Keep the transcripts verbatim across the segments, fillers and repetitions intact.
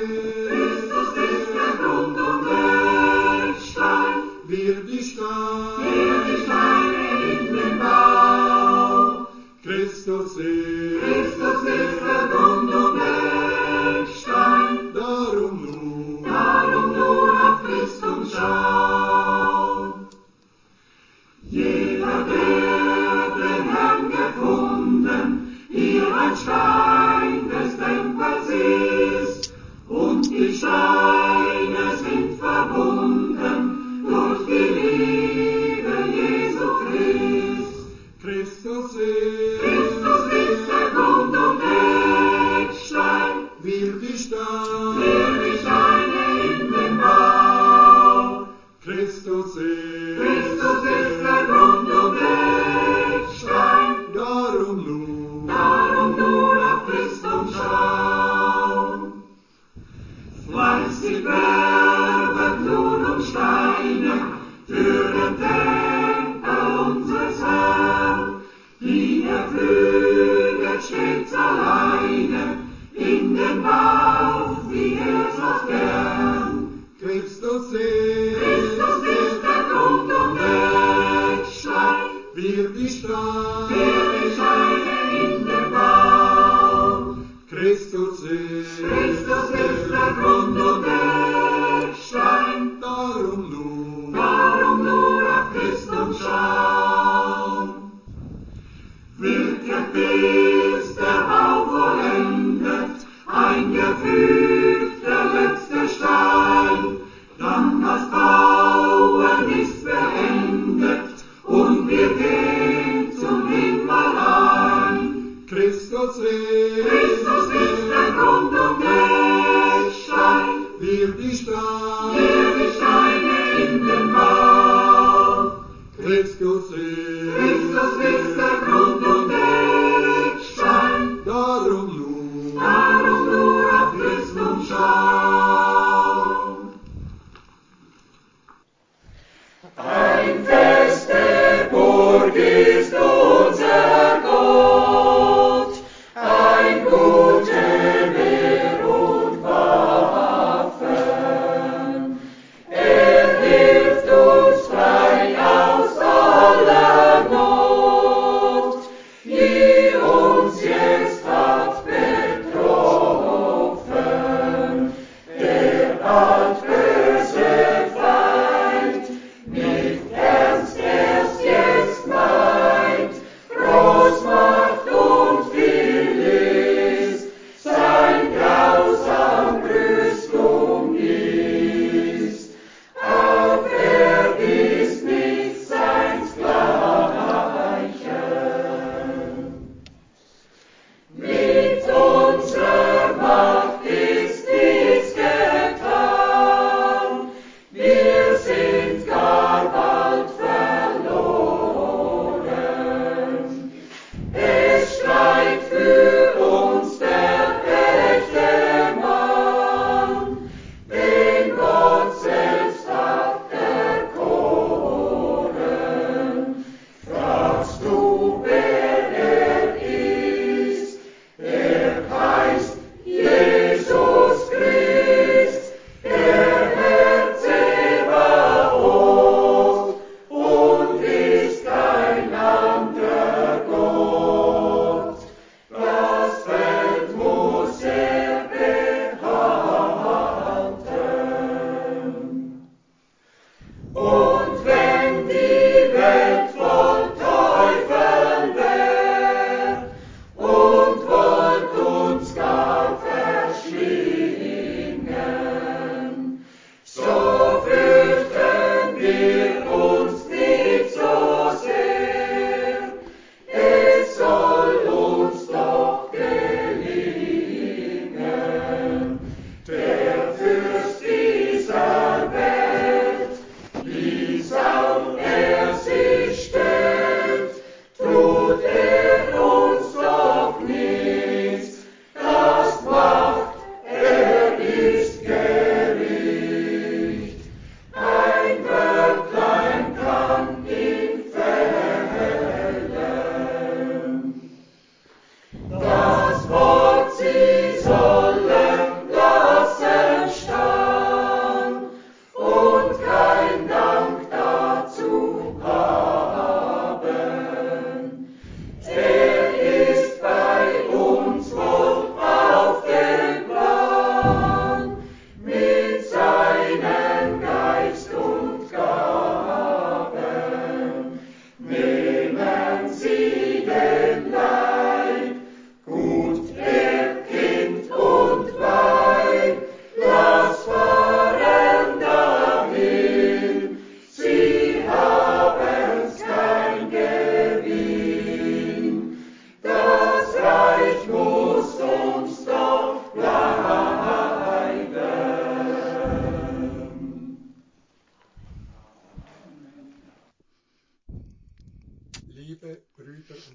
Christus ist der Grund und Eckstein, wir die Steine, wir die Steine in den Bau. Christus ist, Christus ist der Grund und Eckstein, darum nur, darum nur auf Christus schau. Jeder, der den Herrn gefunden, hier ein Stein des Tempels ist, und die Steine sind verbunden durch die Liebe Jesu Christ. Christus ist, Christus ist der Grund und Eckstein, wir die Steine, wir die Steine in den Bau. Christus ist, Christus ist der Grund und Eckstein, darum nur, darum nur auf Christus schau. Fleißig werben Ton und Steine für den Tempel unseres Herrn, die er füget stets alleine in den Bau, wie er so gern. Christus ist, Christus ist der Grund und Eckstein, wir die Steine, wir die Steine in den Bau. Christus ist, Christus ist der Grund und Eckstein, darum nur, darum nur auf Christus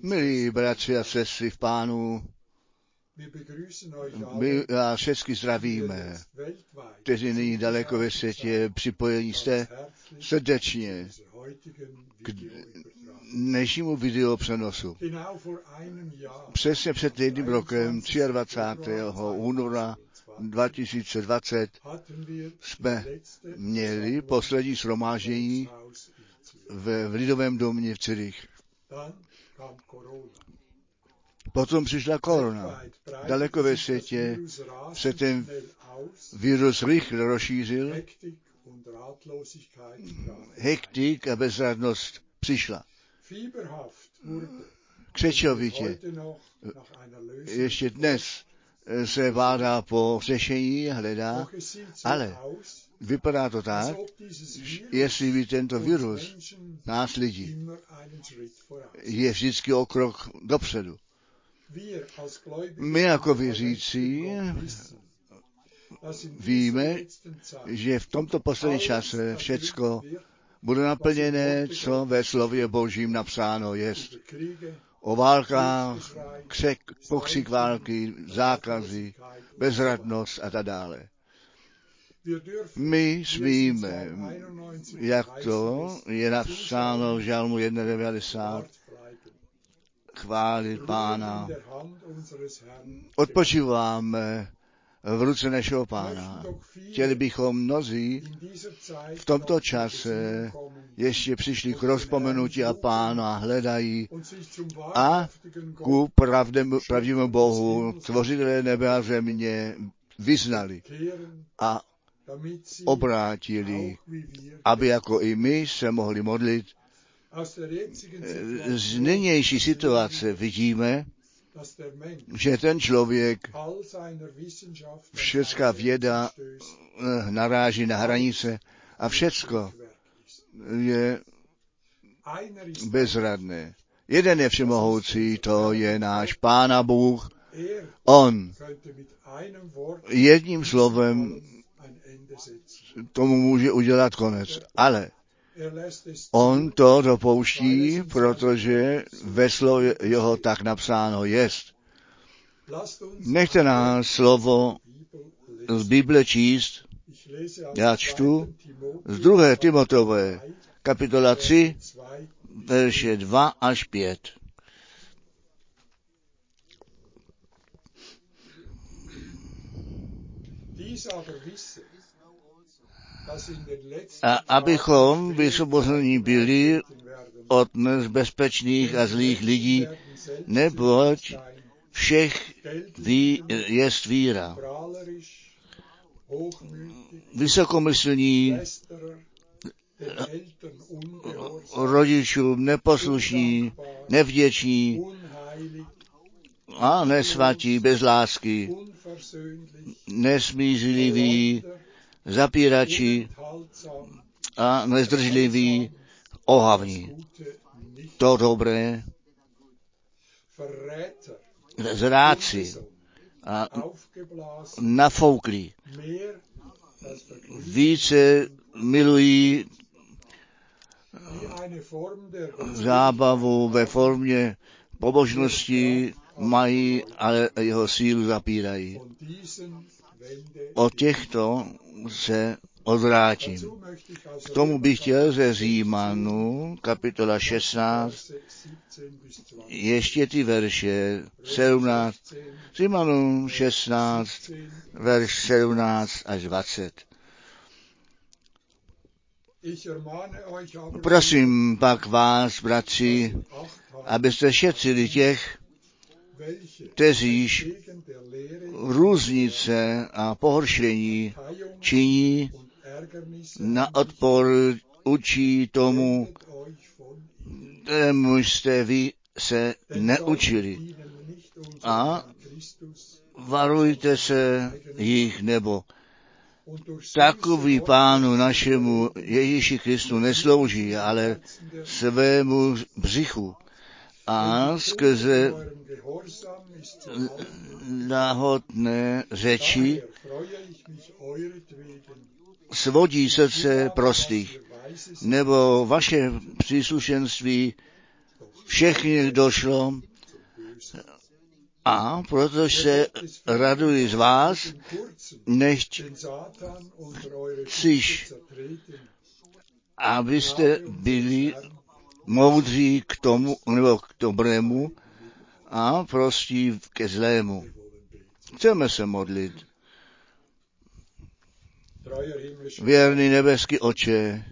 Milí bratři a sestry v Pánu, my vás všechny zdravíme, kteří nyní daleko ve světě připojení jste srdečně k dnešnímu videopřenosu. Přesně před jedním rokem, dvacátého třetího února dva tisíce dvacet, jsme měli poslední shromáždění v Lidovém domě v Zürich. Potom přišla korona. Daleko ve světě se ten virus rychle rozšířil. Hektik a bezradnost přišla. Křečovitě. Ještě dnes se bádá po řešení, hledá, ale vypadá to tak, jestli by tento virus nás lidí je vždycky o krok dopředu. My jako věřící víme, že v tomto posledním čase všecko bude naplněné, co ve slově Božím napsáno jest. O válkách, křek, pokřik války, zákazy, bezradnost a tak dále. My smíme, jak to je napsáno v Žalmu devadesát jedna, chválit Pána. Odpočíváme v ruce našeho Pána. Chtěli bychom mnozí v tomto čase ještě přišli k rozpomenutí a Pána hledají a ku pravdému, pravdivému Bohu, tvořitele nebe a země, vyznali a obrátili, aby jako i my se mohli modlit. Z nynější situace vidíme, že ten člověk, všecká věda naráží na hranice a všecko je bezradné. Jeden je všemohoucí, to je náš Pán a Bůh. On jedním slovem tomu může udělat konec, ale on to dopouští, protože ve slově jeho tak napsáno jest. Nechte nás slovo z Bible číst. Já čtu z druhé Timotové, kapitola tři, verše dva až pět. A abychom vysvobození byli od bezpečných a zlých lidí, neboť všech ví, jest víra. Vysokomyslní, rodičům neposlušní, nevděční a nesvatí, bez lásky, nesmířliví, zapírači a nezdržliví, ohavní. To dobré, zrádci a nafouklí. Více milují zábavu ve formě pobožnosti, mají, ale jeho sílu zapírají. Od těchto se odvrátím. K tomu bych chtěl ze Římanů, kapitola šestnáct, ještě ty verše sedmnáct, Římanů šestnáct, verš sedmnáct až dvacet. Prosím pak vás, bratři, abyste šetřili těch, kteříž různice a pohoršení činí, na odpor učí tomu, kterému jste vy se neučili. A varujte se jich, nebo takový Pánu našemu Ježíši Kristu neslouží, ale svému břichu. A skrze náhodné řeči svodí srdce prostých, nebo vaše příslušenství všechny došlo a protože se raduji z vás, nechť chcíš, abyste byli moudří k tomu, nebo k dobrému a prostí ke zlému. Chceme se modlit. Věrný nebeský Otče,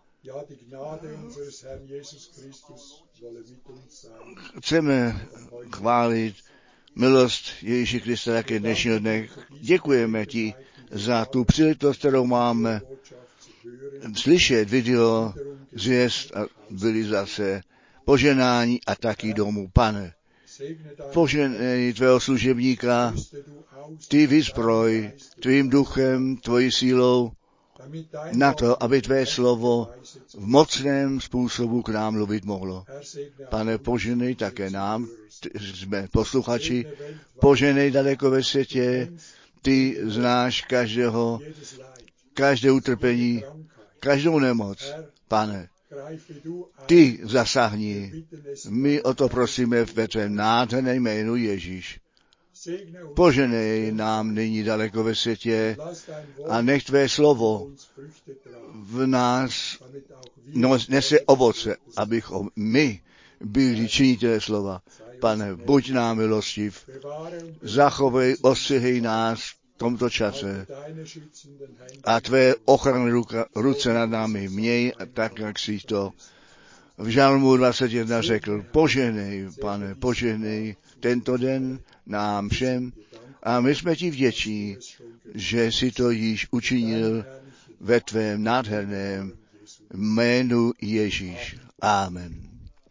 chceme chválit milost Ježíše Krista také dnešního dne. Děkujeme ti za tu příležitost, kterou máme slyšet video, zvěst a byli zase poženání a taky domů. Pane, poženej tvého služebníka, ty vyzbroj tvým duchem, tvojí sílou na to, aby tvé slovo v mocném způsobu k nám mluvit mohlo. Pane, poženej také nám, jsme posluchači, poženej daleko ve světě, ty znáš každého, každé utrpení, každou nemoc. Pane, ty zasáhni. My o to prosíme ve tvém nádherném jménu Ježíš. Poženej nám nyní daleko ve světě a nech tvé slovo v nás no, nese ovoce, abychom my byli činitelé slova. Pane, buď nám milostiv, zachovej, ostřihej nás v tomto čase a tvé ochranné ruce nad námi měj, tak jak jsi to v Žalmu dvacet jedna řekl. Poženej, Pane, poženej tento den nám všem a my jsme ti vděční, že jsi to již učinil ve tvém nádherném jménu Ježíš. Amen.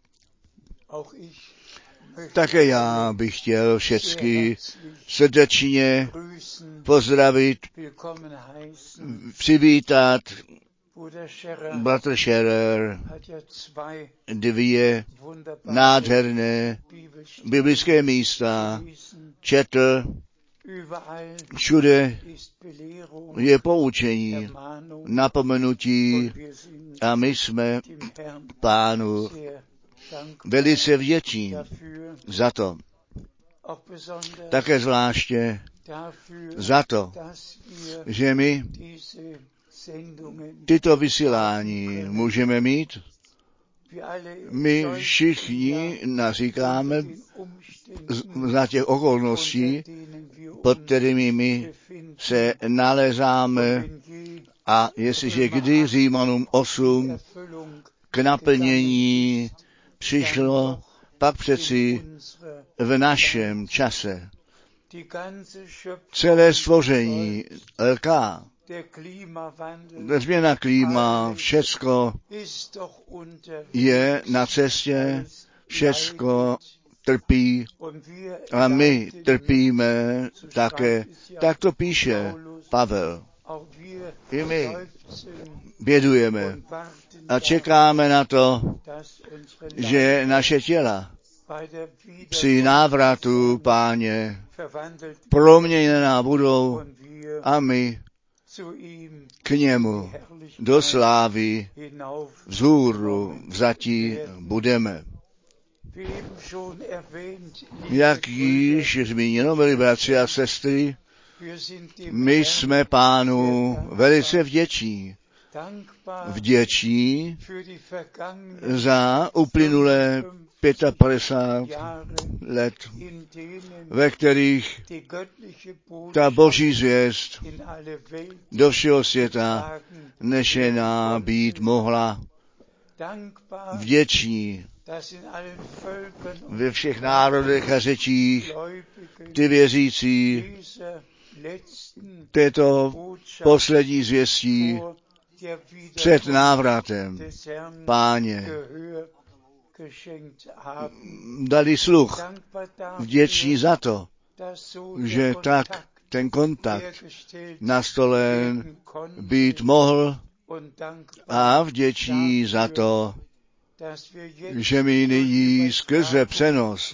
Také já bych chtěl všechny srdečně pozdravit, přivítat bratr Scherer, dvě nádherné biblické místa četl, všude je poučení, napomenutí a my jsme Pánu velice vděční za to. Také zvláště za to, že my tyto vysílání můžeme mít. My všichni naříkáme za těch okolností, pod kterými my se nalézáme a jestliže kdy Římanům osm k naplnění přišlo, pak přeci v našem čase celé stvoření L K, změna klíma, všecko je na cestě, všecko trpí a my trpíme také. Tak to píše Pavel. I my bědujeme a čekáme na to, že naše těla při návratu Páně proměněná budou a my k němu do slávy vzhůru vzatí budeme. Jak již zmíněno, milí bratři a sestry, my jsme Pánu velice vděční. Vděční za uplynulé padesát pět let, ve kterých ta boží zvěst do všeho světa nešená být mohla. Vděční ve všech národech a řečích ty věřící této poslední zvěstí před návratem Páně dali sluch. Vděční za to, že tak ten kontakt nastolen být mohl a vděční za to, že my nyní skrze přenos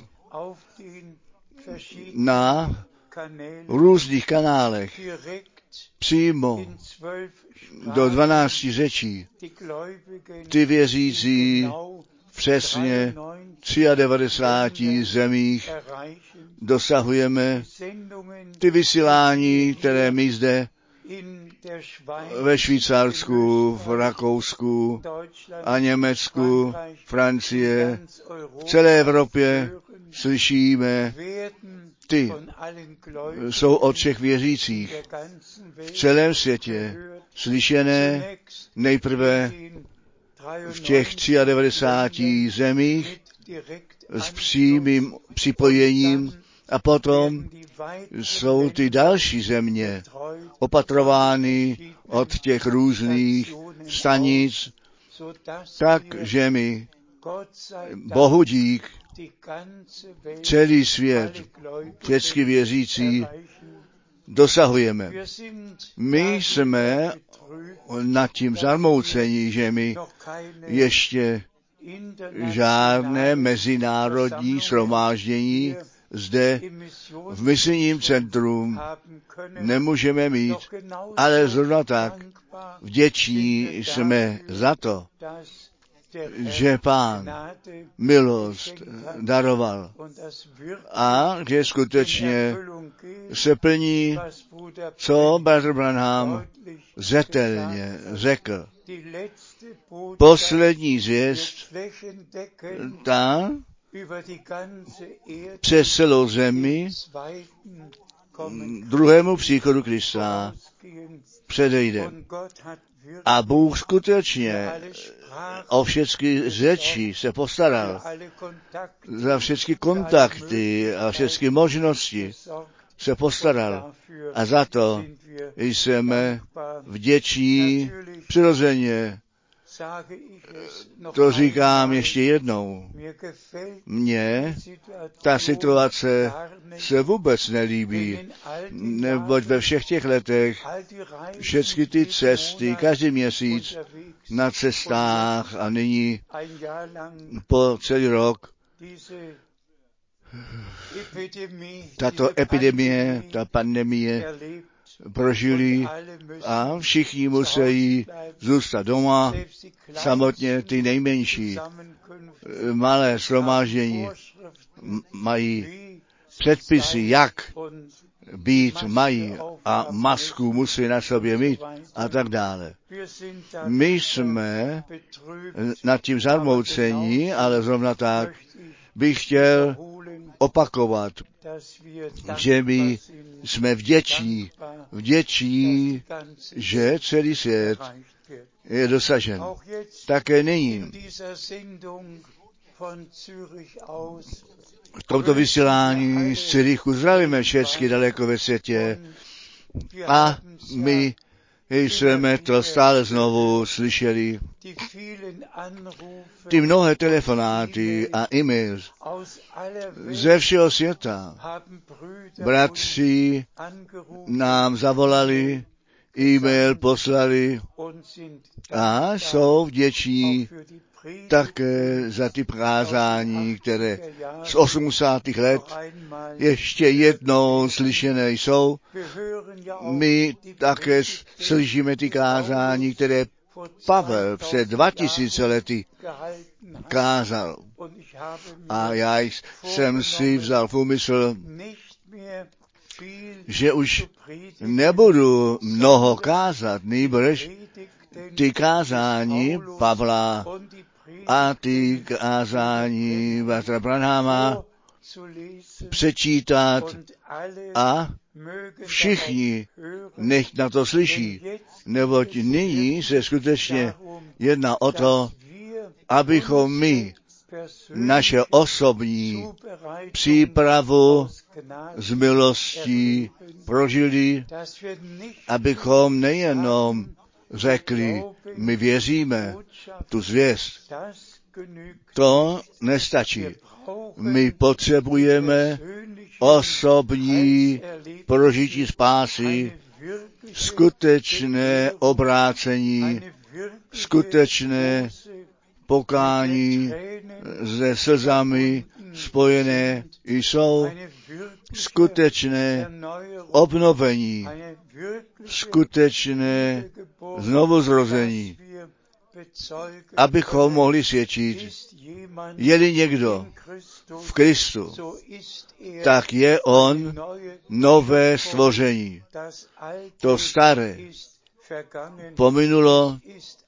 na různých kanálech přímo do dvanácti řečí ty věřící přesně devadesát tři zemích dosahujeme ty vysílání, které my zde ve Švýcarsku, v Rakousku a Německu, Francie, v celé Evropě slyšíme, ty jsou od všech věřících v celém světě slyšené nejprve v těch devadesát tři zemích s přímým připojením a potom jsou ty další země opatrovány od těch různých stanic, takže my, Bohu dík, celý svět, všechny věřící, dosahujeme. My jsme nad tím zarmouceni, že my ještě žádné mezinárodní shromáždění zde v misijním centru nemůžeme mít, ale zrovna tak vděční jsme za to, že Pán milost daroval a že skutečně se plní, co bratr Branham zetelně řekl. Poslední zvěst, ta přes celou zemi druhému příchodu Krista předejde. A Bůh skutečně o všechny řeči se postaral, za všechny kontakty a všechny možnosti se postaral. A za to jsme vděční přirozeně. To říkám ještě jednou. Mně ta situace se vůbec nelíbí, neboť ve všech těch letech všechny ty cesty, každý měsíc na cestách a nyní po celý rok tato epidemie, ta pandemie prožili a všichni musí zůstat doma, samotně ty nejmenší. Malé shromáždění mají předpisy, jak být mají a masku musí na sobě mít a tak dále. My jsme nad tím zarmoucení, ale zrovna tak bych chtěl opakovat, že my jsme vděční, vděční, že celý svět je dosažen. Také nyní v tomto vysílání z Cyrichu zdravíme všechny daleko ve světě a my jsme to stále znovu slyšeli. Ty mnohé telefonáty a e-mails ze všeho světa. Bratři nám zavolali, e-mail poslali a jsou vděční také za ty prázání, které z osmdesátých let ještě jednou slyšené jsou. My také slyšíme ty kázání, které Pavel před dva tisíce lety kázal. A já jsem si vzal v úmysl, že už nebudu mnoho kázat, nýbrž ty kázání Pavla a ty kázání bratra Branhama přečítat a všichni nech na to slyší, neboť nyní se skutečně jedná o to, abychom my naše osobní přípravu z milostí prožili, abychom nejenom řekli, my věříme tu zvěst. To nestačí. My potřebujeme osobní prožití spásy, skutečné obrácení, skutečné pokání se slzami spojené jsou, skutečné obnovení, skutečné znovuzrození. abychom mohli svědčit, je-li někdo v Kristu, tak je on nové stvoření. To staré pominulo,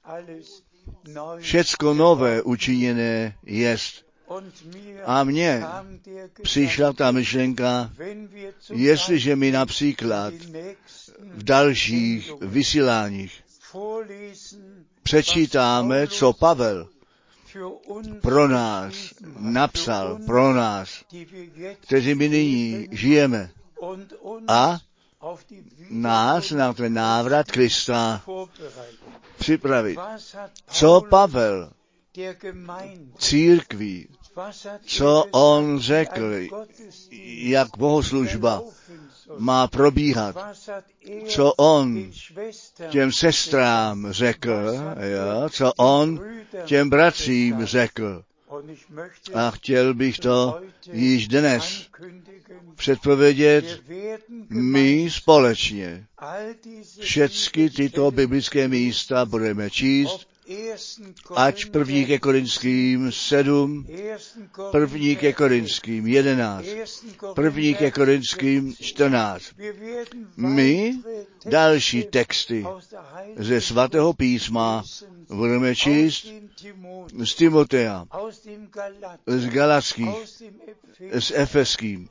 všecko nové učiněné jest. A mně přišla ta myšlenka, jestliže mi například v dalších vysíláních přečítáme, co Pavel pro nás napsal, pro nás, kteří my nyní žijeme, a nás na ten návrat Krista připravit. Co Pavel církví, co on řekl, jak bohoslužba má probíhat, co on těm sestrám řekl, jo, co on těm bratřím řekl. A chtěl bych to již dnes předpovědět, my společně všechny tyto biblické místa budeme číst, ať první ke Korinským sedm, první ke Korinským jedenáct, první ke Korinským čtrnáct. My další texty ze svatého písma budeme číst z Timotea, z Galackých, z Efeským.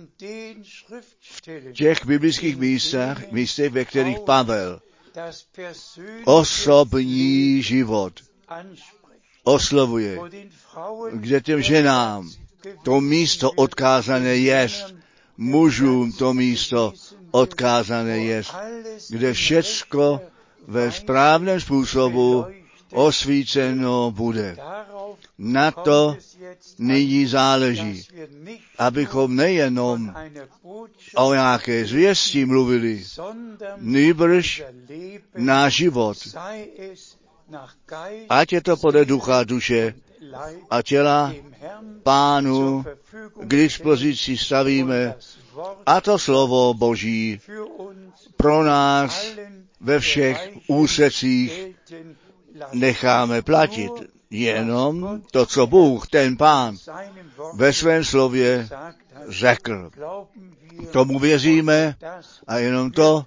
V těch biblických místech, místech, ve kterých Pavel osobní život oslovuje, kde těm ženám to místo odkázané jest, mužům to místo odkázané jest, kde všecko ve správném způsobu osvíceno bude. Na to nyní záleží, abychom nejenom o nějaké zvěsti mluvili, nýbrž náš život, ať je to podle ducha, duše a těla, Pánu k dispozici stavíme, a to slovo Boží pro nás ve všech úsecích necháme platit. Jenom to, co Bůh, ten Pán, ve svém slově řekl. Tomu věříme a jenom to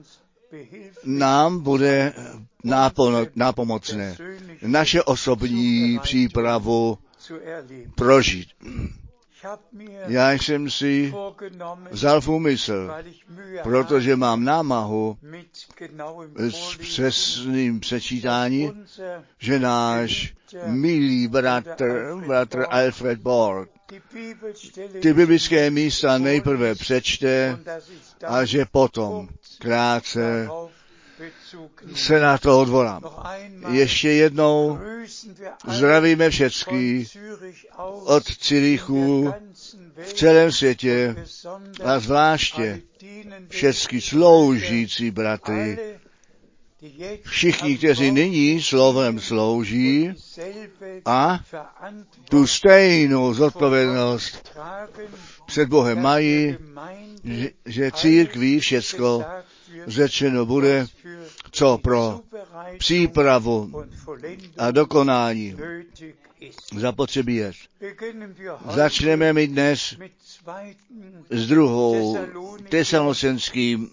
nám bude nápomocné. Naše osobní přípravu prožít. Já jsem si vzal v úmysl, protože mám námahu s přesným přečítáním, že náš milý bratr, bratr Alfred Borg, ty biblické místa nejprve přečte a že potom krátce se na to odvolám. Ještě jednou zdravíme všechny od Cyrichu v celém světě a zvláště všechny sloužící bratry, všichni, kteří nyní slovem slouží a tu stejnou zodpovědnost před Bohem mají, že, že církví všecko řečeno bude, co pro přípravu a dokonání zapotřebí je. Začneme my dnes s druhou Tesalonickým,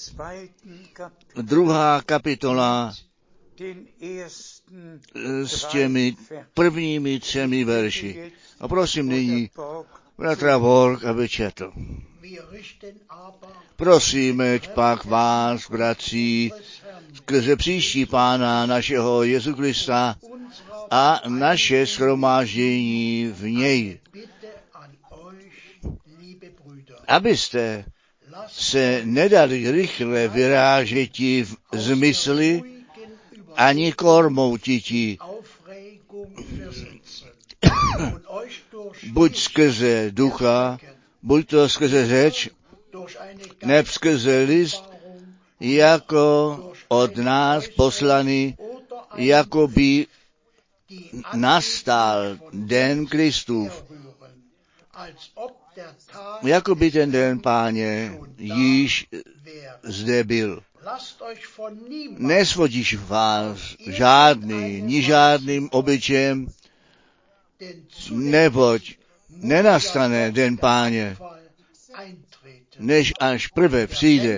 druhá kapitola s těmi prvními třemi verši. A prosím nyní bratra Borg, aby četl. Prosíme pak vás, bratři, skrze příští Pána našeho Jezu Krista a naše shromáždění v něj, abyste se nedali rychle vyrážeti v zmysli ani kormoutiti, buď skrze ducha, buď to skrze řeč, neb skrze list, jako od nás poslaný, jako by nastal den Kristův, jako by ten den Páně již zde byl. nesvodíš vás žádný, ni žádným obyčejem, neboť nenastane den Páně, než až prvé přijde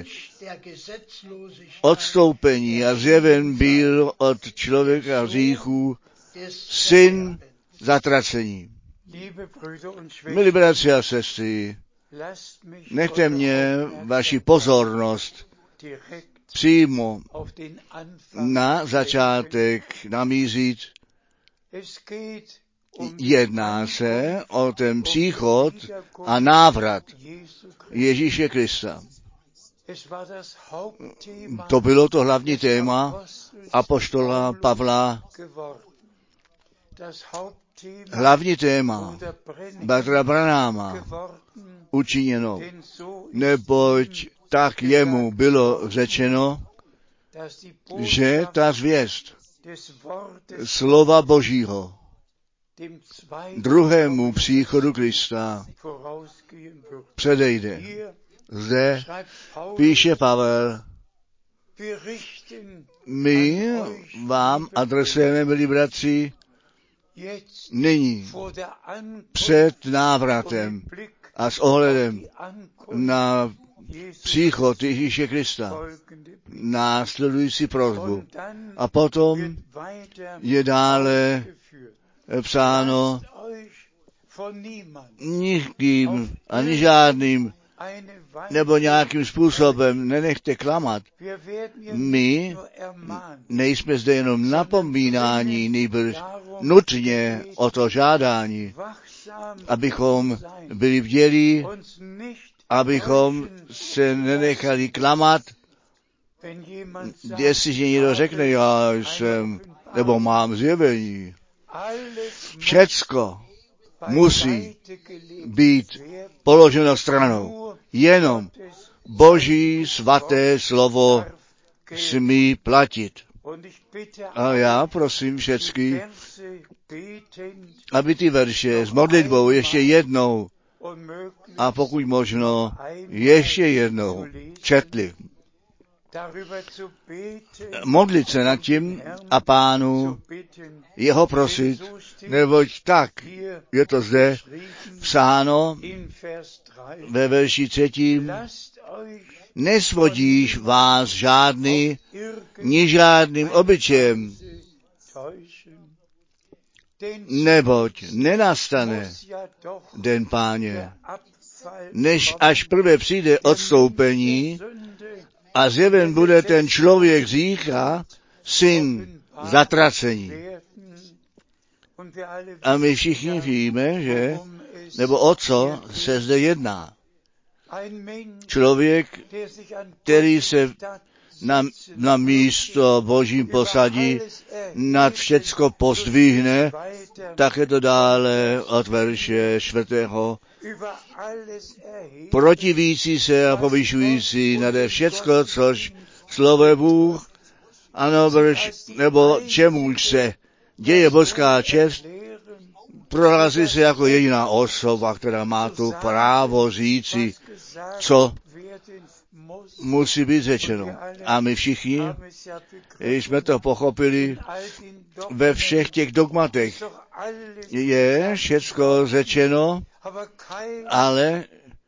odstoupení a zjeven byl od člověka hříchů syn zatracení. Milí bratři a sestry, nechte mě vaši pozornost přímo na začátek namířit. Jedná se o ten příchod a návrat Ježíše Krista. To bylo to hlavní téma apoštola Pavla. Hlavní téma bratra Branáma učiněno, neboť tak jemu bylo řečeno, že ta zvěst slova Božího druhému příchodu Krista předejde. Zde píše Pavel, my vám adresujeme, milí bratři, nyní před návratem a s ohledem na příchod Ježíše Krista následující prosbu. A potom je dále psáno, nikým ani žádným nebo nějakým způsobem nenechte klamat. My nejsme zde jenom napomínání, nýbrž nutně o to žádání, abychom byli bdělí, abychom se nenechali klamat. Jestliže někdo řekne, já jsem, nebo mám zjevení, všecko musí být položeno stranou. Jenom Boží svaté slovo smí platit. A já prosím všecky, aby ty verše s modlitbou ještě jednou a pokud možno ještě jednou četli. Modlit se nad tím a Pánu jeho prosit, neboť tak je to zde psáno ve verši třetím, nesvodíš vás žádný, ni žádným obyčejem, neboť nenastane den Páně, než až prvé přijde odstoupení a zjeven bude ten člověk hřícha, syn zatracení. A my všichni víme, že, nebo o co se zde jedná. Člověk, který se na, na místo Božím posadí, nad všecko pozdvihne, tak je to dále od verše čtvrtého. Protivící se a povyšující nade všecko, což slove Bůh, ano, brž, nebo čemuž se děje boská čest, prohlásí se jako jediná osoba, která má tu právo říci, co musí být řečeno. A my všichni jsme to pochopili ve všech těch dogmatech. Je všecko řečeno, ale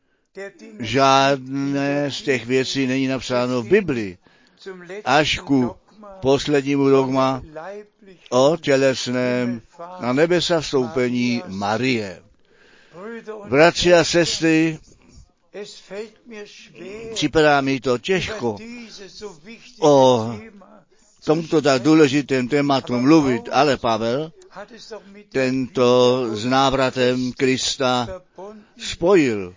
žádné z těch věcí není napsáno v Biblii. Až ku poslednímu dogma o tělesném na nebesa vstoupení Marie. Bratři a sestry, připadá mi to těžko o tomto tak důležitém tématu mluvit, ale Pavel tento s návratem Krista spojil.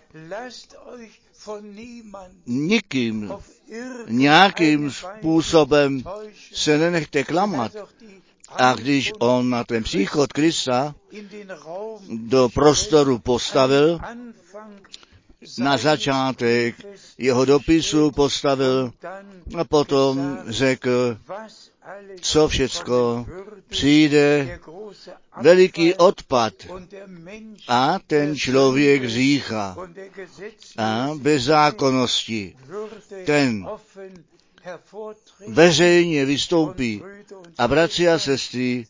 Nikým, nějakým způsobem se nenechte klamat. A když on na ten příchod Krista do prostoru postavil, na začátek jeho dopisu postavil a potom řekl, co všecko přijde, veliký odpad a ten člověk hřícha a bezzákonnosti, ten veřejně vystoupí. A bratři a sestry,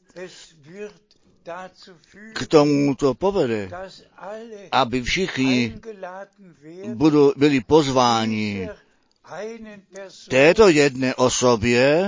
k tomu to povede, aby všichni budou, byli pozváni této jedné osobě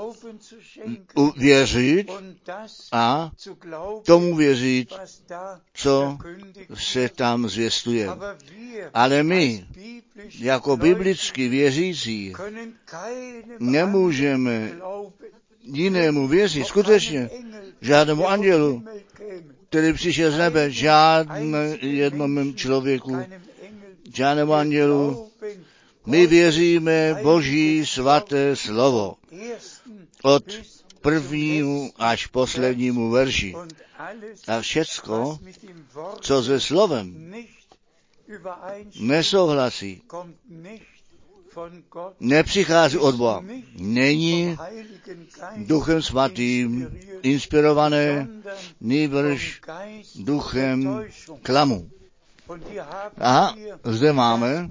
uvěřit a tomu věřit, co se tam zvěstuje. Ale my, jako biblicky věřící, nemůžeme jinému věřit, skutečně, žádnému andělu, který přišel z nebe, žádnému jednomu člověku, žádnému andělu. My věříme Boží svaté slovo od prvnímu až poslednímu verši. A všecko, co se slovem nesouhlasí, nepřichází od Boha. Není Duchem Svatým inspirované, nýbrž duchem klamu. A zde máme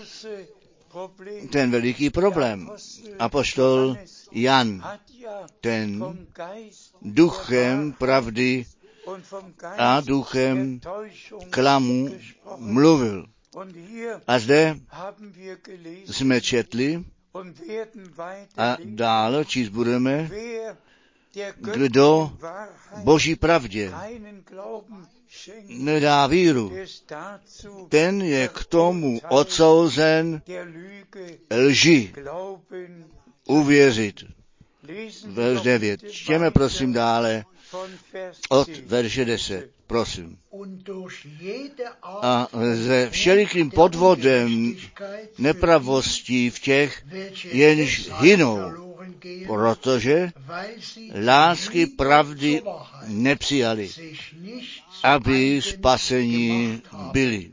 ten veliký problém. Apoštol Jan, ten duchem pravdy a duchem klamu mluvil. A zde jsme četli a dále číst budeme, kdo Boží pravdě nedá víru, ten je k tomu odsouzen lži uvěřit. Verš devět. Čtěme prosím dále od verše deset. Prosím. A se všelikým podvodem nepravostí v těch, jenž hynou, protože lásky pravdy nepřijali, aby spasení byli.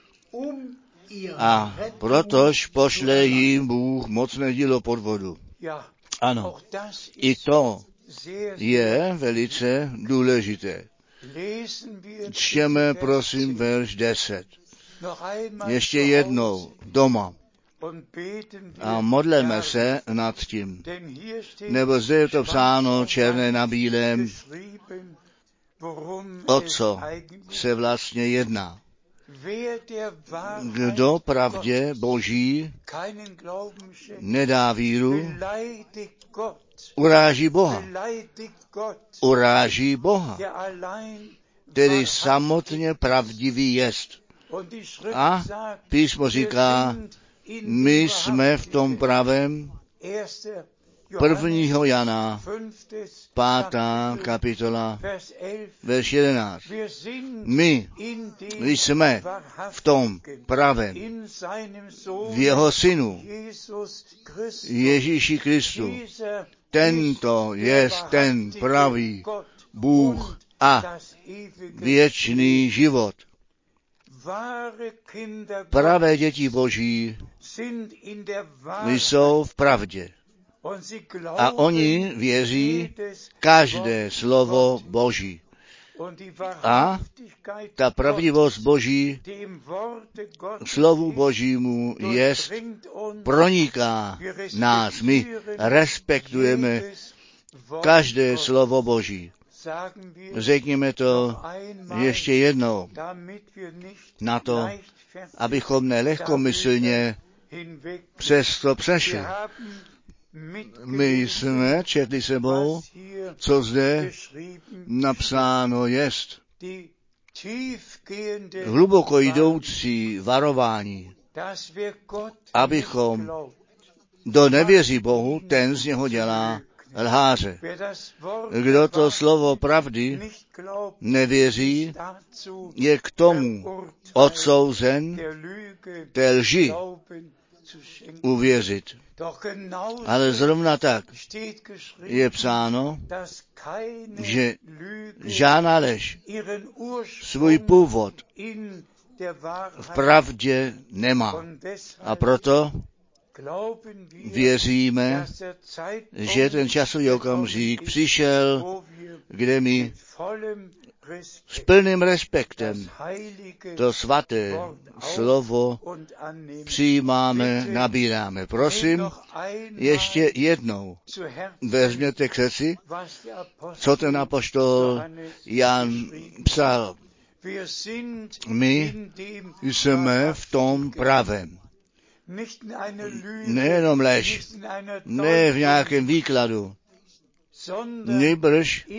A protož pošle jim Bůh mocné dílo podvodu. Ano, i to je velice důležité. Čtěme prosím verš deset. Ještě jednou doma. A modleme se nad tím. Nebo zde je to psáno černé na bílém, o co se vlastně jedná. Kdo pravdě Boží nedá víru, uráží Boha. Uráží Boha, který samotně pravdivý jest. A písmo říká, my jsme v tom pravém prvního Jana, pátá kapitola, verš jedenáct. My jsme v tom pravém, v jeho synu, Ježíši Kristu. Tento je ten pravý Bůh a věčný život. Pravé děti Boží jsou v pravdě. A oni věří každé slovo Boží. A ta pravdivost Boží slovu Božímu jest, proniká nás. My respektujeme každé slovo Boží. Řekněme to ještě jednou, na to, abychom nelehkomyslně přes to přešli. My jsme četli sebou, co zde napsáno jest. Hluboko jdoucí varování, abychom kdo nevěří Bohu, ten z něho dělá lháře. Kdo to slovo pravdy nevěří, je k tomu odsouzen té lži uvěřit. Ale zrovna tak je psáno, že žádná lež svůj původ v pravdě nemá. A proto věříme, že ten časový okamžik přišel, kde my s plným respektem to svaté slovo přijímáme, nabíráme. Prosím, ještě jednou vezměte k srdci, co ten apoštol Jan psal. My jsme v tom pravém. Nejenom lež, ne v nějakém výkladu, nýbrž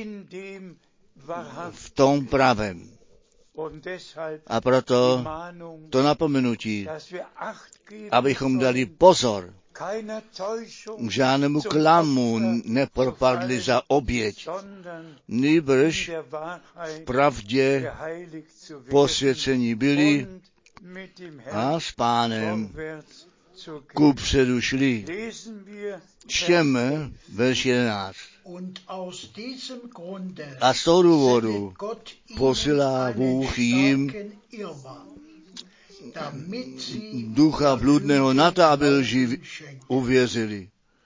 v tom pravém. A proto to napomenutí, abychom dali pozor, k žádnému klamu nepropadli za oběť, nýbrž v pravdě posvěcení byli a s Pánem kupředu šli. Čtěme verš jedenáct. A z toho důvodu posílá Bůh jim ducha bludného na to, aby lži uvěřili.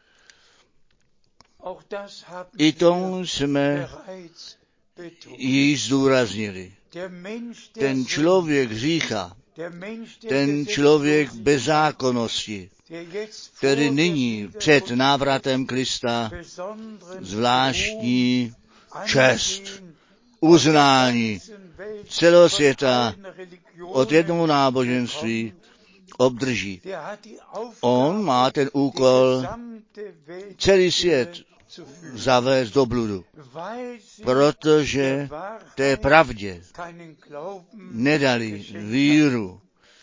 I to jsme již zdůraznili. Ten člověk hřícha, ten člověk bezzákonnosti, který nyní před návratem Krista zvláštní čest, uznání celého světa od jednoho náboženství obdrží. On má ten úkol celý svět zavést do bludu, protože té pravdě nedali víru.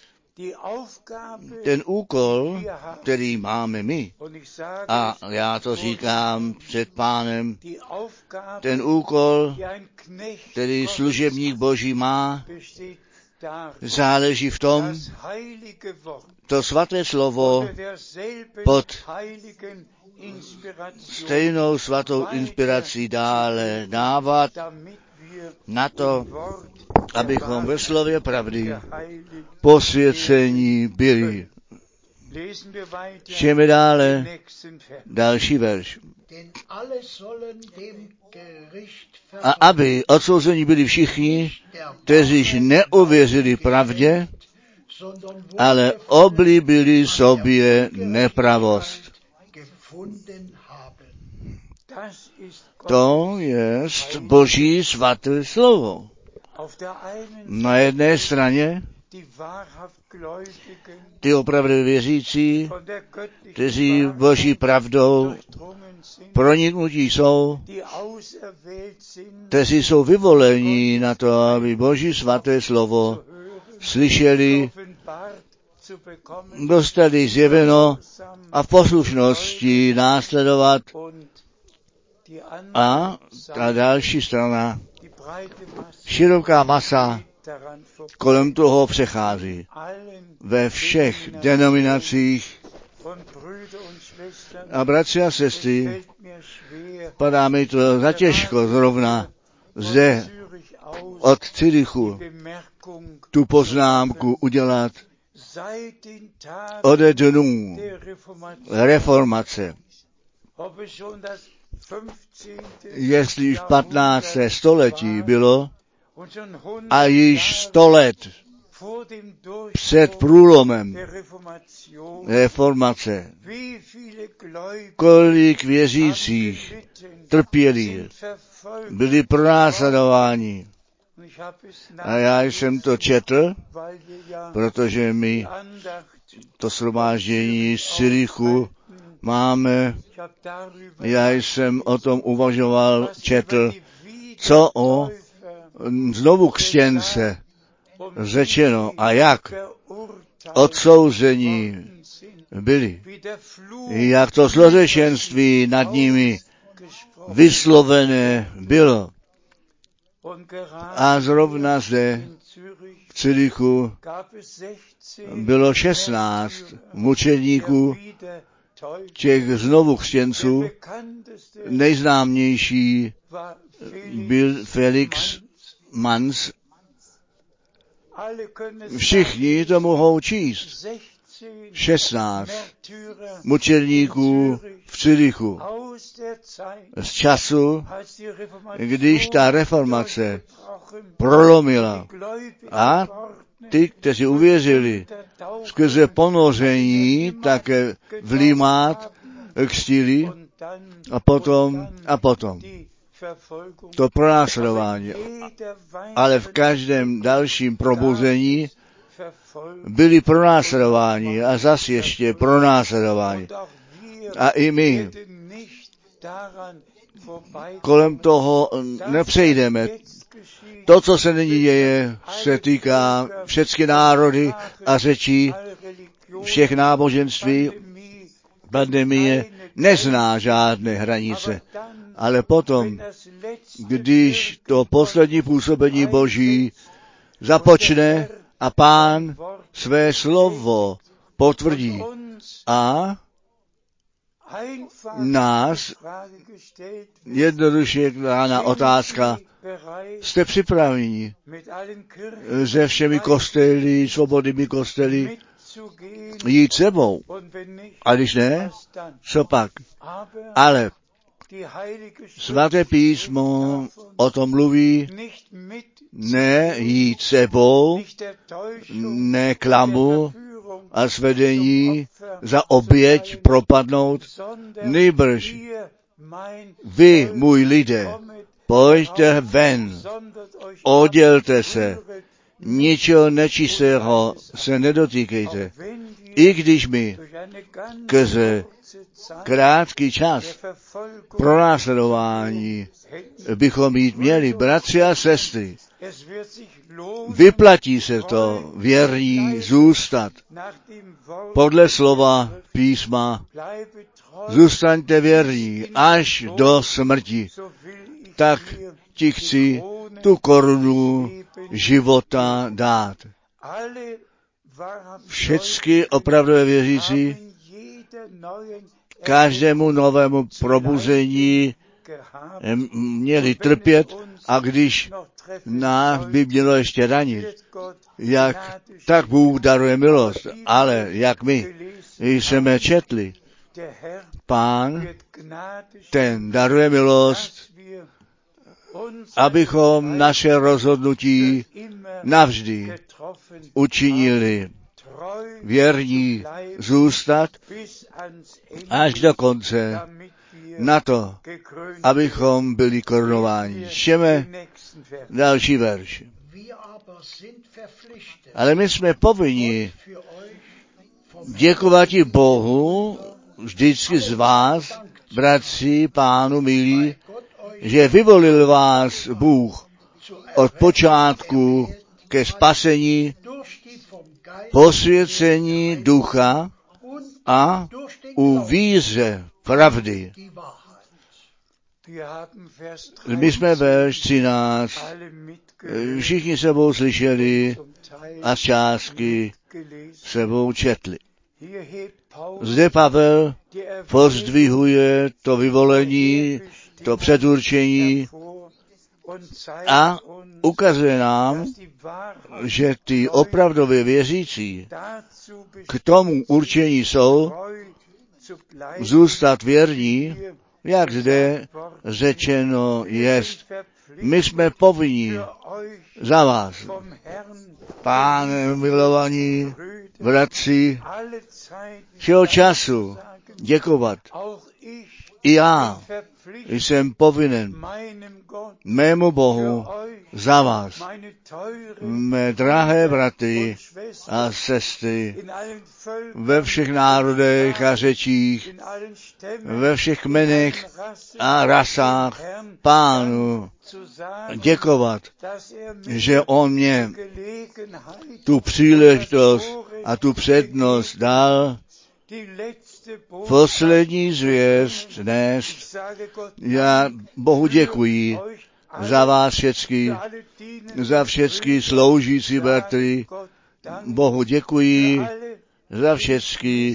Ten úkol, který máme my, a já to říkám před Pánem, ten úkol, který služebník Boží má, záleží v tom, to svaté slovo pod stejnou svatou inspirací dále dávat na to, abychom ve slově pravdy posvěcení byli. Čteme dále další verš. A aby odsouzení byli všichni, kteříž neuvěřili pravdě, ale oblíbili sobě nepravost. To je Boží svaté slovo. Na jedné straně ty opravdu věřící, kteří Boží pravdou proniknutí jsou, kteří jsou vyvoleni na to, aby Boží svaté slovo slyšeli, dostali zjeveno a v poslušnosti následovat. A ta další strana, široká masa kolem toho přechází. Ve všech denominacích a bratři a sestry, padá mi to za těžko zrovna zde od Cyrichu tu poznámku udělat ode dnů reformace. Jestli již patnácté století bylo a již sto let před průlomem reformace, kolik věřících trpěli, byli pronásledováni. A já jsem to četl, protože my to shromáždění z Cyrichu máme. Já jsem o tom uvažoval, četl, co o znovu křtěnce řečeno a jak odsouzení byli, jak to zlořečenství nad nimi vyslovené bylo. A zrovna zde v Cyrichu bylo šestnáct mučedníků, těch znovu křtěnců. Nejznámější byl Felix Manz. Všichni to mohou číst. šestnáct mučedníků v Curychu z času, když ta reformace prolomila a ty, kteří uvěřili skrze ponoření, také vlímat křtili a potom a potom to pronásledování. Ale v každém dalším probuzení byli pronásledováni a zas ještě pronásledováni. A i my kolem toho nepřejdeme. To, co se nyní děje, se týká všechny národy a řečí, všech náboženství. Pandemie nezná žádné hranice. Ale potom, když to poslední působení Boží započne a Pán své slovo potvrdí a nás jednoduše dána otázka, jste připraveni se všemi kostely, svobodnými kostely jít sebou? A když ne, co pak? Ale svaté písmo o tom mluví, ne jít sebou, ne klamu a svedení za oběť propadnout, nýbrž vy, můj lidé, pojďte ven, oddělte se, ničeho nečistého se nedotýkejte. I když my skrze krátký čas pronásledování bychom jít měli, bratři a sestry, vyplatí se to věrní zůstat. Podle slova písma zůstaňte věrní až do smrti. Tak ti chci tu korunu života dát. Všechny opravdové věřící každému novému probuzení měli trpět a když nás by mělo ještě ranit, jak tak Bůh daruje milost, ale jak my jsme četli, Pán ten daruje milost, abychom naše rozhodnutí navždy učinili, věrní zůstat až do konce, na to, abychom byli korunováni. Čteme další verš. Ale my jsme povinni děkovat Bohu vždycky z vás, bratři, Pánu milí, že vyvolil vás Bůh od počátku ke spasení, posvěcení ducha a u víře pravdy. My jsme verš třináct, všichni sebou slyšeli a z částky sebou četli. Zde Pavel pozdvihuje to vyvolení, to předurčení a ukazuje nám, že ty opravdově věřící k tomu určení jsou zůstat věrní, jak zde řečeno jest. My jsme povinni za vás, Páne milovaní bratři, všeho času děkovat. I já jsem povinen mému Bohu za vás, mé drahé bratry a sestry, ve všech národech a řečích, ve všech kmenech a rasách Pánu děkovat, že On mě tu příležitost a tu přednost dal poslední zvěst dnes. Já Bohu děkuji za vás všechny, za všechny sloužící bratry. Bohu děkuji za všechny,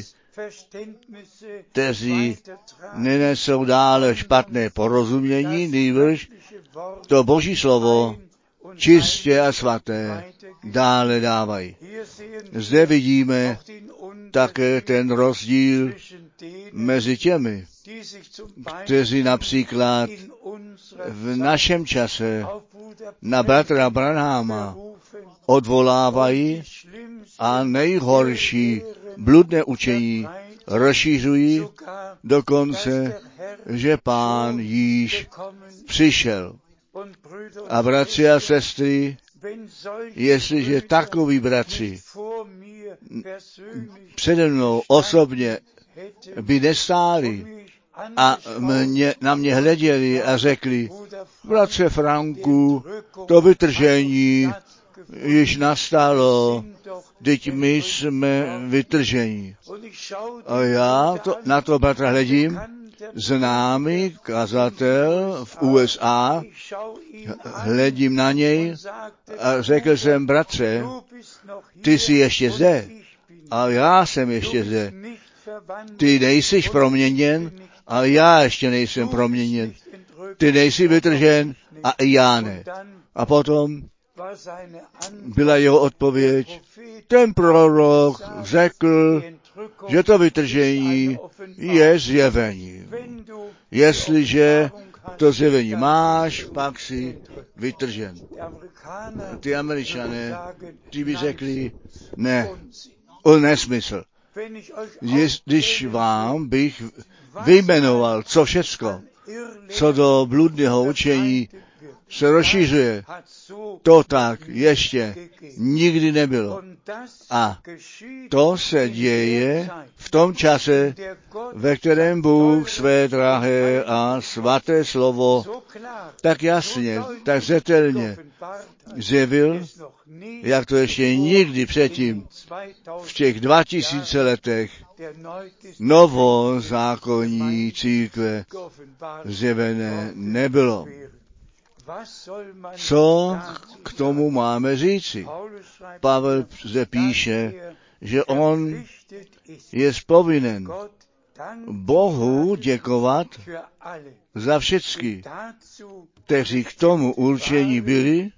kteří nenesou dále špatné porozumění, nýbrž to Boží slovo čistě a svaté dále dávají. Zde vidíme také ten rozdíl mezi těmi, kteří například v našem čase na bratra Branhama odvolávají a nejhorší bludné učení rozšířují, dokonce, že Pán již přišel. A bratři a sestry, jestliže takoví bratři přede mnou osobně by nestáli a mě, na mě hleděli a řekli, bratře Franku, to vytržení již nastalo, teď my jsme vytržení. A já to, na to bratra hledím, známý kazatel v U S A, hledím na něj a řekl jsem, bratře, ty jsi ještě zde a já jsem ještě zde. Ty nejsi proměněn a já ještě nejsem proměněn. Ty nejsi vytržen a i já ne. A potom byla jeho odpověď, ten prorok řekl, že to vytržení je zjevení. Jestliže to zjevení máš, pak si vytržen. Ty Američané, ty by řekli, ne, o nesmysl. Když vám bych vyjmenoval, co všecko, co do bludného učení se rozšířuje, to tak ještě nikdy nebylo. A to se děje v tom čase, ve kterém Bůh své drahé a svaté slovo tak jasně, tak zřetelně zjevil, jak to ještě nikdy předtím v těch dva tisíce letech novozákonní církve zjevené nebylo. Co k tomu máme říci? Pavel zde píše, že on je povinen Bohu děkovat za všechny, kteří k tomu určení byli,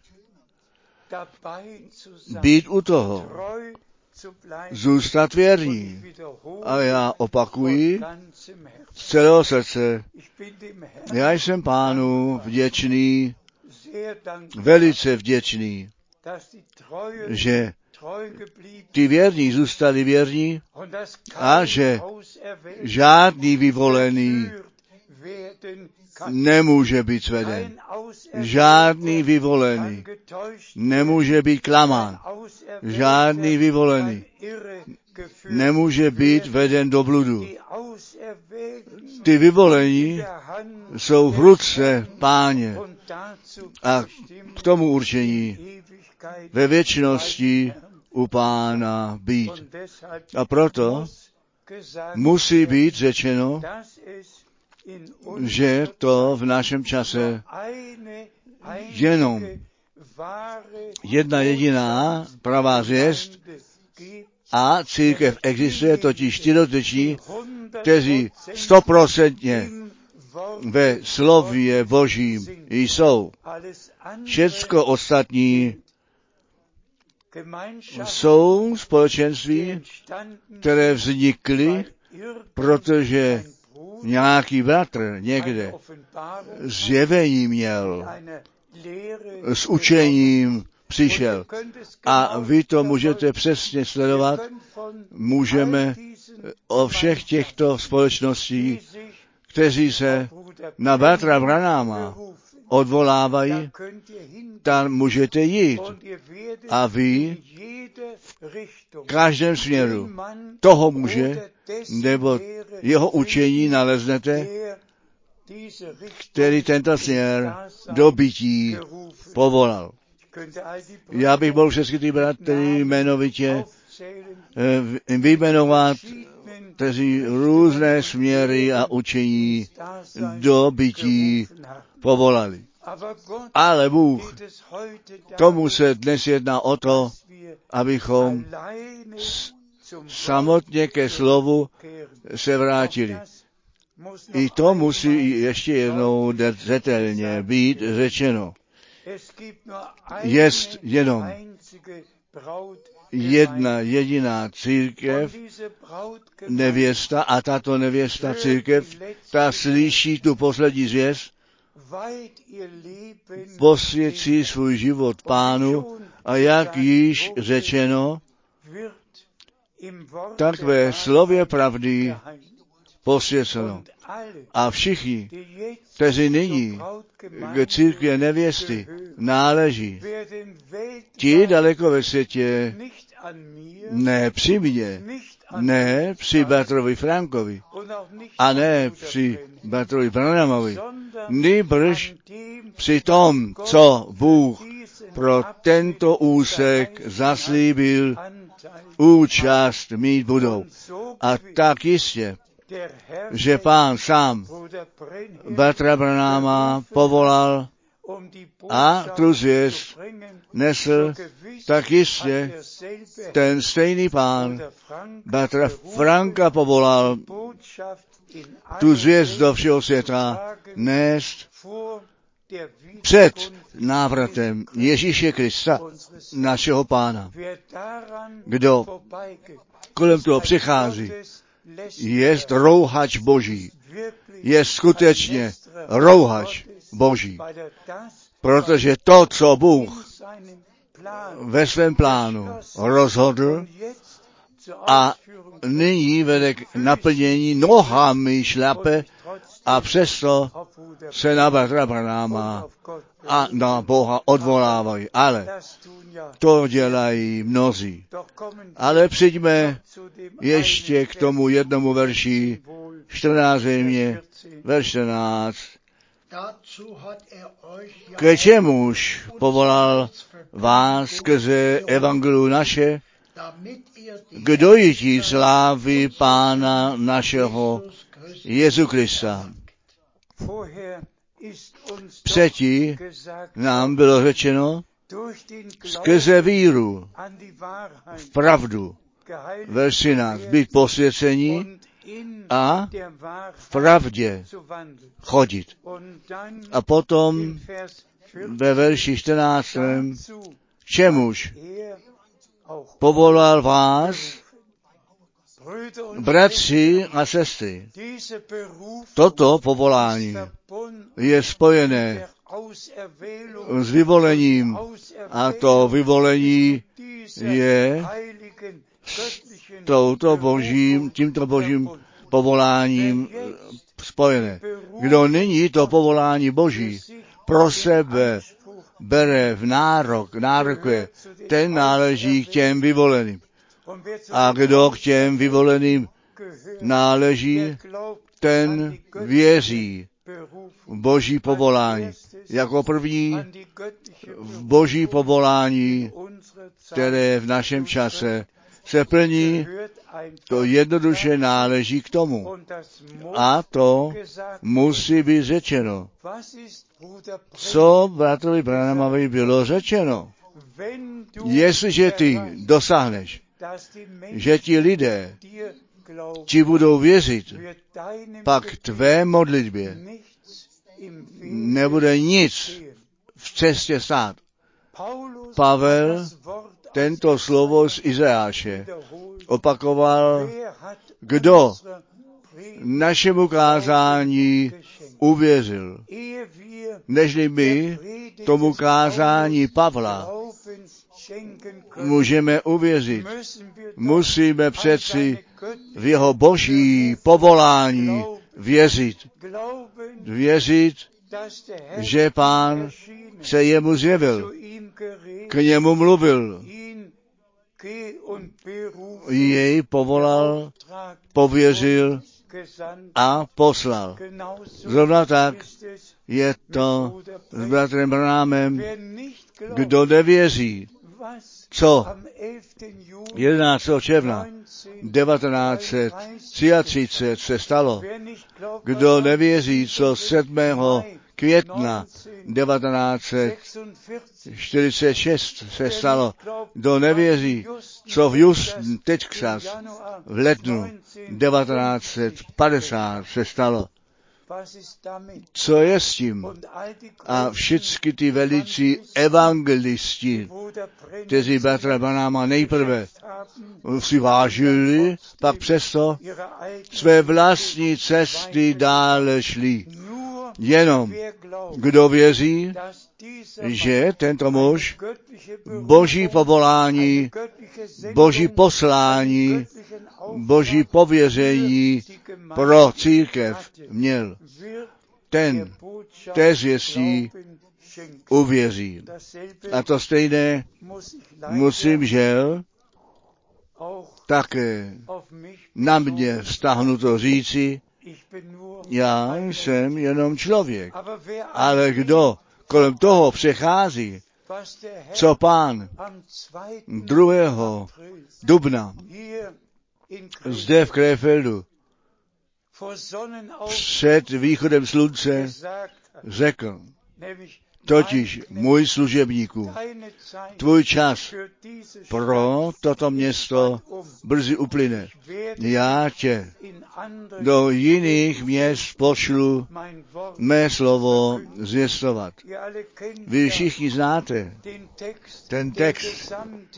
být u toho, zůstat věrní. A já opakuji z celého srdce, já jsem Pánu vděčný, velice vděčný, že ty věrní zůstali věrní a že žádný vyvolený nemůže být sveden. Žádný vyvolený nemůže být klamán. Žádný vyvolený nemůže být veden do bludu. Ty vyvolení jsou v ruce Páně a k tomu určení ve věčnosti u Pána být. A proto musí být řečeno, že to v našem čase jenom jedna jediná pravá zvěst a církev existuje, totiž ti dotyční, kteří stoprocentně ve slově Božím jsou. Všecko ostatní jsou společenství, které vznikly, protože nějaký bratr někde zjevení měl, s učením přišel. A vy to můžete přesně sledovat. Můžeme o všech těchto společností, kteří se na bratra Branhama odvolávají, tam můžete jít. A vy v každém směru toho muže nebo jeho učení naleznete, který tento směr do bytí povolal. Já bych mohl všechny ty bratry jmenovitě vyjmenovat, kteří různé směry a učení do bytí povolali. Ale Bůh, tomu se dnes jedná o to, abychom samotně ke slovu se vrátili. I to musí ještě jednou zřetelně být řečeno. Jest jenom jedna jediná církev, nevěsta, a tato nevěsta církev, ta slyší tu poslední zvěst, posvěcí svůj život Pánu, a jak již řečeno, tak ve slově pravdy posvěceno. A všichni, kteří nyní k církvi nevěsty náleží, ti daleko ve světě, ne při mně, ne při Bertrovi Frankovi, a ne při Bertrovi Branhamovi, nýbrž při tom, co Bůh pro tento úsek zaslíbil, účast mít budou. A tak jistě, že Pán sám Bertra Branhama povolal a tu zvěst nesl, tak jistě ten stejný Pán Bertra Franka povolal tu zvěst do všeho světa nést před návratem Ježíše Krista, našeho Pána. Kdo kolem toho přichází, je rouhač Boží. Je skutečně rouhač Boží. Protože to, co Bůh ve svém plánu rozhodl a nyní vede k naplnění, nohami šlape, a přesto se na Bertra Branhama a na Boha odvolávají. Ale to dělají mnozí. Ale přijďme ještě k tomu jednomu verši, čtrnáct země, verš čtrnáct. K čemuž povolal vás skrze evangelium naše, k dojití slávy Pána našeho Jezu Krista. Předtím nám bylo řečeno, skrze víru v pravdu, verš třináct, být posvěcení a v pravdě chodit. A potom ve verši čtrnáctém, čemuž povolal vás, bratři a sestry. Toto povolání je spojené s vyvolením, a to vyvolení je s touto božím, tímto božím povoláním spojené. Kdo nyní to povolání boží pro sebe bere v nárok, nárokuje, ten náleží k těm vyvoleným. A kdo k těm vyvoleným náleží, ten věří v boží povolání. Jako první v boží povolání, které v našem čase se plní, to jednoduše náleží k tomu. A to musí být řečeno. Co bratrovi Branhamovi bylo řečeno? Jestliže ty dosáhneš, že ti lidé ti budou věřit, pak tvé modlitbě nebude nic v cestě stát. Pavel tento slovo z Izajáše opakoval, kdo našemu kázání uvěřil, nežli my tomu kázání Pavla můžeme uvěřit. Musíme přeci v jeho boží povolání věřit. Věřit, že Pán se jemu zjevil, k němu mluvil, jej povolal, pověřil a poslal. Zrovna tak je to s bratrem Branhamem, kdo nevěří, co jedenáctého června devatenáct set třicet tři se stalo. Kdo nevěří, co sedmého května devatenáct set čtyřicet šest se stalo. Kdo nevěří, co v Just, Texas v lednu devatenáct set padesát se stalo. Co je s tím? A všichni ty velicí evangelisti, kteří bratra Branhama nejprve si vážili, pak přesto své vlastní cesty dále šli. Jenom kdo věří, že tento muž boží povolání, boží poslání, boží pověření pro církev měl, ten té zvěstí uvěří. A to stejné musím, žel, také na mě vztahnuto říci, já jsem jenom člověk. Ale kdo kolem toho přechází, co Pán druhého dubna zde v Krefeldu před východem slunce řekl, totiž můj služebníku, tvůj čas pro toto město brzy uplyne. Já tě do jiných měst pošlu mé slovo zvěstovat. Vy všichni znáte ten text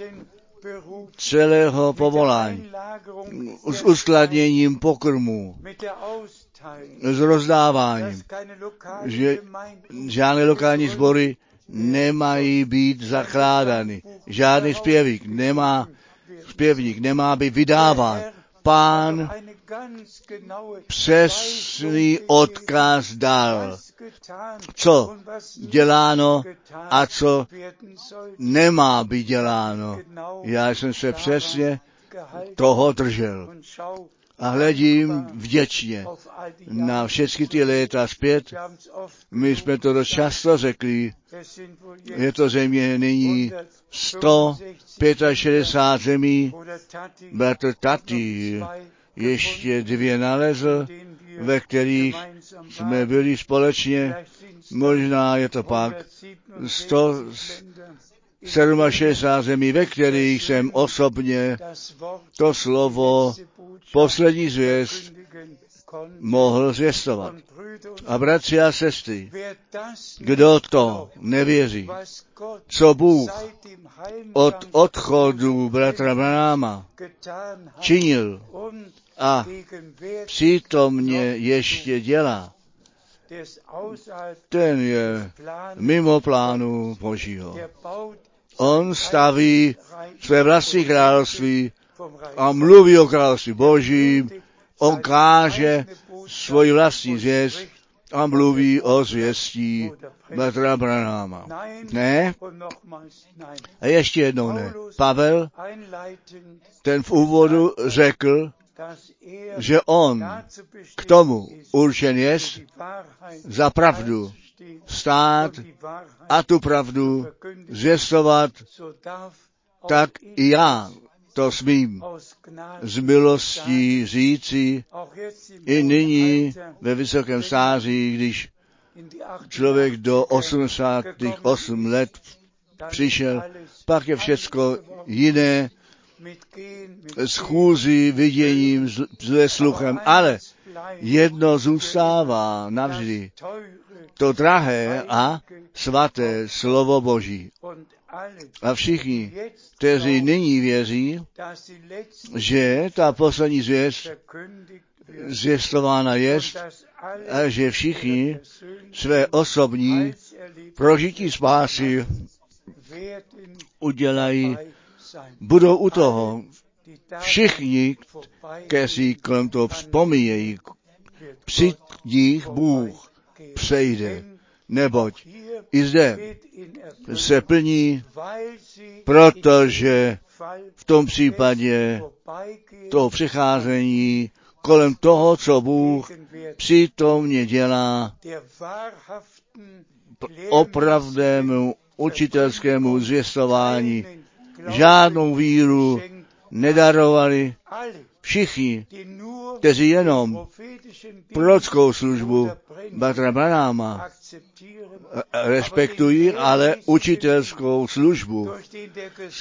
celého povolání s uskladněním pokrmů, s rozdáváním, že žádné lokální sbory nemají být zakládány. Žádný zpěvník nemá, zpěvník nemá být vydáván. Pán přesný odkaz dal, co děláno a co nemá být děláno. Já jsem se přesně toho držel. A hledím vděčně na všechny ty léta zpět. My jsme to dost často řekli. Je to země nyní sto šedesát pět zemí. Bratr Tati ještě dvě nalezl, ve kterých jsme byli společně. Možná je to pak sto šedesát sedm zemí, ve kterých jsem osobně to slovo poslední zvěst mohl zvěstovat. A bratři a sestry, kdo to nevěří, co Bůh od odchodu bratra Branhama činil a přítomně ještě dělá, ten je mimo plánu Božího. On staví své vlastní království a mluví o království Božím, on káže svoji vlastní zvěst a mluví o zvěstí bratra Branhama. Ne? A ještě jednou ne. Pavel, ten v úvodu řekl, že on k tomu určen jest za pravdu stát a tu pravdu zvěstovat, tak i já to smím z milostí říci i nyní ve vysokém stáří, když člověk do osmdesátých osmi let přišel, pak je všecko jiné, schůzí, viděním, zle sluchem, ale jedno zůstává navždy, to drahé a svaté slovo Boží. A všichni, kteří nyní věří, že ta poslední zvěst zvěstována jest a že všichni své osobní prožití spásy udělají, budou u toho. Všichni, kteří kolem toho vzpomíjejí, při nich Bůh přejde, neboť i zde se plní, protože v tom případě toho přecházení kolem toho, co Bůh přítomně dělá, opravdému učitelskému zvěstování, žádnou víru nedarovali všichni, kteří jenom prorockou službu bratra Branhama respektují, ale učitelskou službu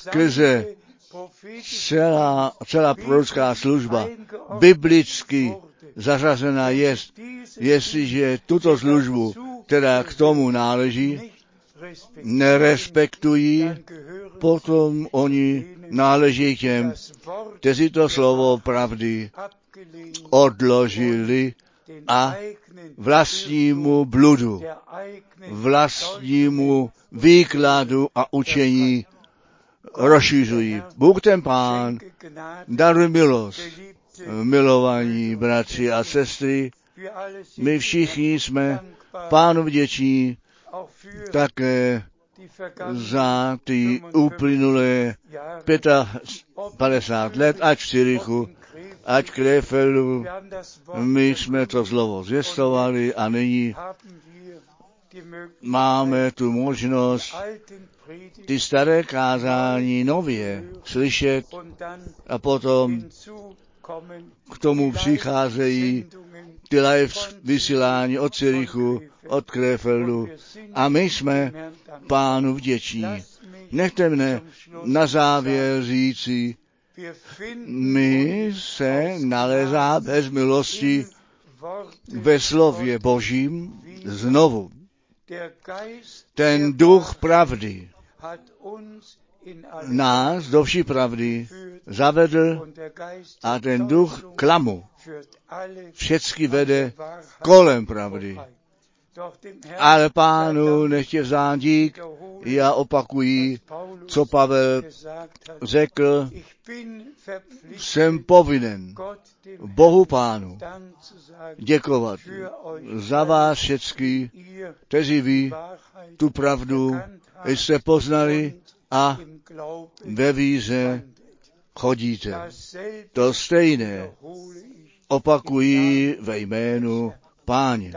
skrze celá, celá prorocká služba biblicky zařazena je, jestliže tuto službu, která k tomu náleží, nerespektují, potom oni náleží těm, kteří to slovo pravdy odložili a vlastnímu bludu, vlastnímu výkladu a učení rozšiřují. Bůh ten Pán daruje milost, milovaní bratři a sestry. My všichni jsme Pánu vděční také za ty uplynulé padesát pět let, ať v Cyrichu, ať v Krefeldu. My jsme to slovo zvěstovali a nyní máme tu možnost ty staré kázání nově slyšet a potom k tomu přicházejí ty live vysílání od Cyrichu, od Krefeldu a my jsme Pánu vděční. Nechte mne na závěr říci, my se nalézáme bez milosti ve slově Božím znovu. Ten duch pravdy nás do vší pravdy zavedl a ten duch klamu všecky vede kolem pravdy. Ale Pánu nechtě vzdát dík, já opakuji, co Pavel řekl, jsem povinen Bohu Pánu děkovat za vás všecky, kteří vy tu pravdu jste poznali a ve víře chodíte. To stejné opakují ve jménu Páně.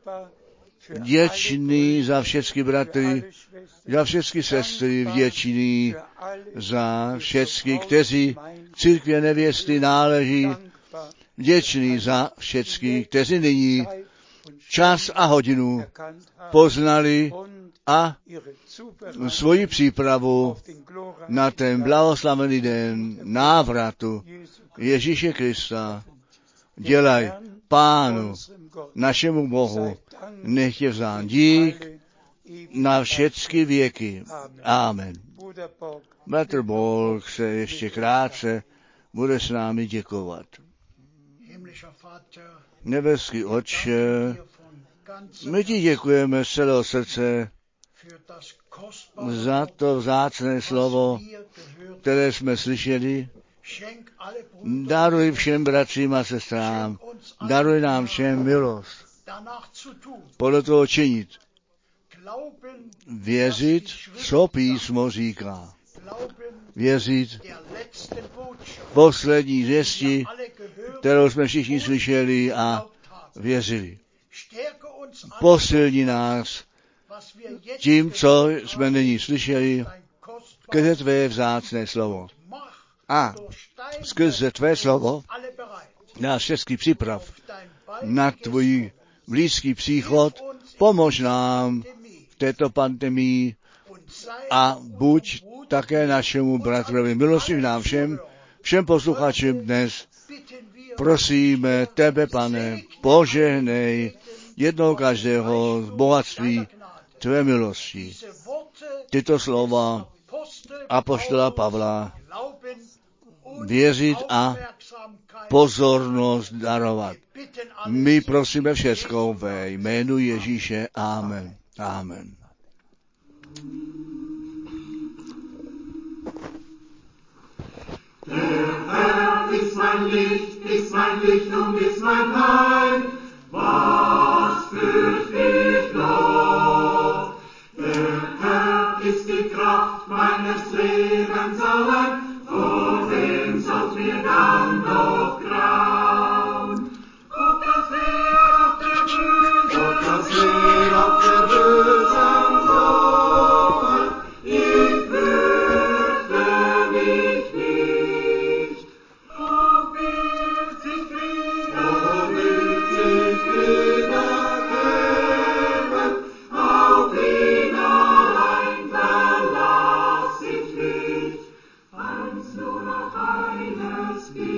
Vděčný za všechny bratry, za všechny sestry, vděčný za všechny, kteří k církvi nevěsty náleží, vděčný za všechny, kteří nyní čas a hodinu poznali a svoji přípravu na ten blahoslavený den návratu Ježíše Krista dělají. Pánu, našemu Bohu, nech je vzdát dík na všechny věky. Amen. Bratr Borg se ještě krátce bude s námi děkovat. Nebeský Otče, my ti děkujeme z celého srdce za to vzácné slovo, které jsme slyšeli. Daruj všem bratřím a sestrám, daruj nám všem milost. Podle toho činit. Věřit, co písmo říká. Věřit poslední zvěsti, kterou jsme všichni slyšeli a věřili. Posilni nás tím, co jsme nyní slyšeli, skrze tvé vzácné slovo. A skrze tvé slovo nás všechny připrav na tvůj blízký příchod, pomož nám v této pandemii a buď také našemu bratrovi milostiv nám všem, všem posluchačům dnes. Prosíme tebe, Pane, požehnej jednoho každého z bohatství tvé milosti. Tyto slova apoštola Pavla věřit a pozornost darovat. My prosíme všecko ve jménu Ježíše. Amen. Amen. Der Herr ist mein Licht, ist mein Licht und ist mein Heil. Was fürchte ich noch? Der Herr ist die Kraft meines Lebens allein. Vor wem sollt mir dann noch grauen? Ob das Heer auf der Bösen, ob das Heer auf der Bösen droht, ich fürchte mich nicht. Ob wird sich Frieden, ob wird sich Frieden geben, auf ihn allein verlass ich mich. Eins nur noch eines gilt.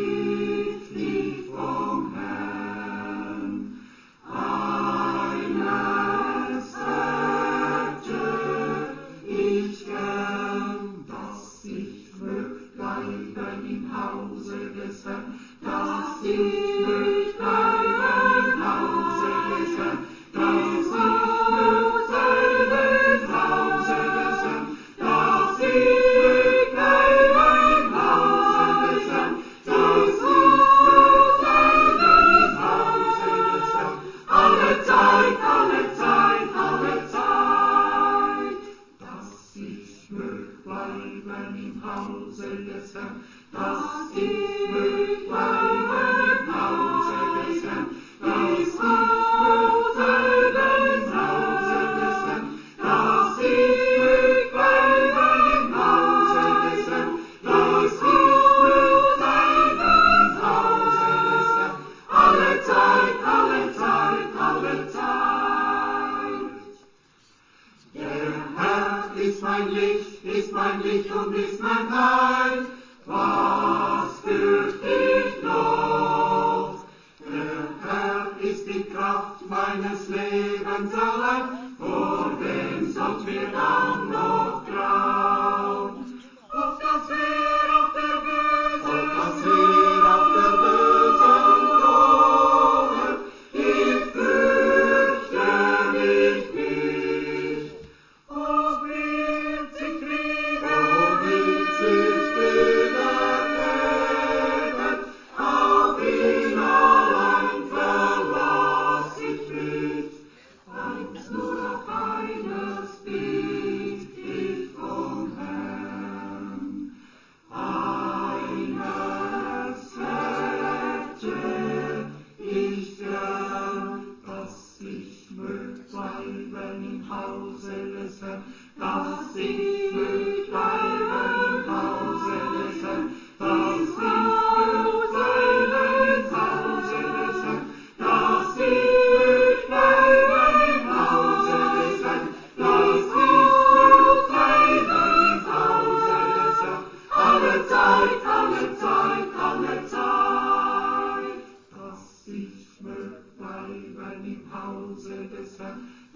ist mein Licht, ist mein Licht und ist mein Heil. Was fürcht ich noch? Der Herr ist die Kraft meines Lebens allein, vor wem sollt mir dann noch grauen? Auf das Heer, auf der Böse, auf das Heer, auf der Böse drohen, ich fürchte mich nicht. Ob wird sich Kriege, ob wird sich Kriege geben, auf ihn allein verlass ich mich. Eins, nur auf eines bitt ich vom Herrn. Eines hätte ich gern, dass ich mögt bleiben im Hause des Herrn, dass ich mögt bleiben im Hause des Herrn, dass ich mögt bleiben im Hause des Herrn, dass ich mögt bleiben im Hause des Herrn, dass ich mögt bleiben im Hause des Herrn, alle Zeit, alle Zeit, alle Zeit, dass ich mögt bleiben im Hause des Herrn,